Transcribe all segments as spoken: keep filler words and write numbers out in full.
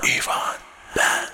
ایوان بند.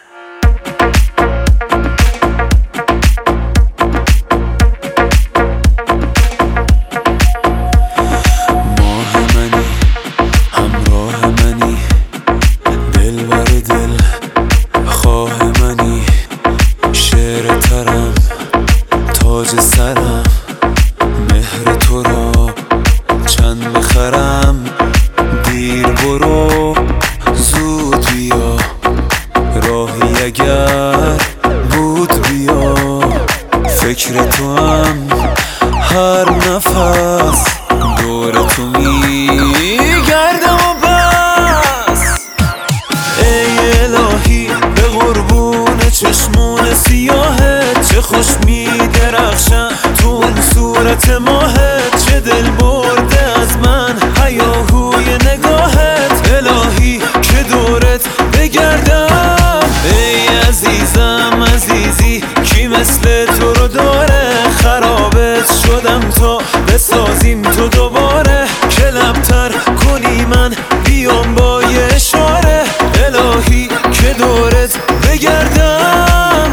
ماه منی، همراه منی، دلبر دل خواه منی، شعر ترم، تاج سرم، مهر تو را چند بخرم. دیر برو زود بیا، راهی اگر بود بیا. فکر تو هم هر نفس دور تو میگردم و بس. ای الهی به قربون چشمون سیاهت، چه خوش میدرخشن تو اون صورت ماهت. چه دل برده از من هیاهوی نگاهت، الهی که دورت بگردم. ای عزیزم عزیزی کی مثل تو رو داره، خرابت شدم تا بسازیم تو دوباره. که لبتر کنی من بیام با یه اشاره، الهی که دورت بگردم.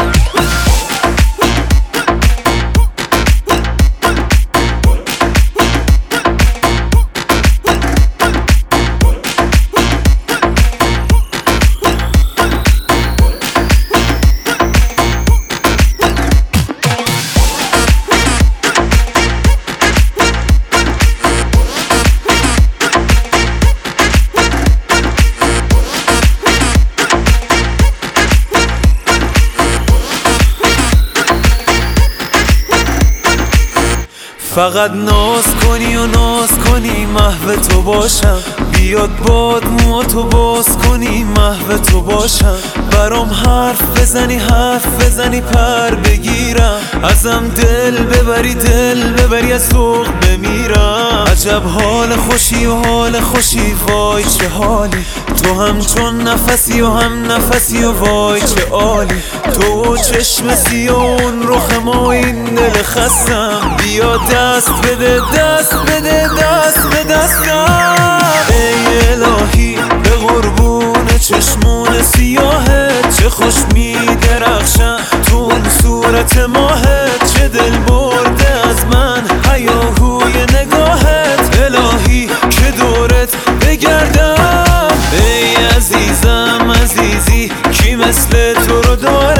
فقط ناز کنی و ناز کنی محو تو باشم، بیاد باد مو تو باز کنی محو تو باشم. برام حرف بزنی حرف بزنی پر بگیرم، ازم دل ببری دل ببری از ذوق بمیرم. عجب حال خوشی و حال خوشی وای چه حالی، تو هم چون نفسی و هم نفسی و وای چه عالی. تو چشم سیون رخ ما این دل خستم، بیا دست بده دست بده دست به دستم. ای الهی به قربون چشمون سیاهت، چه خوش میدرخشن تو اون صورت ماهت. چه دل برده از من هیاهوی نگاهت، الهی که دورت بگردم. ای عزیزم عزیزی کی مثل تو رو داره،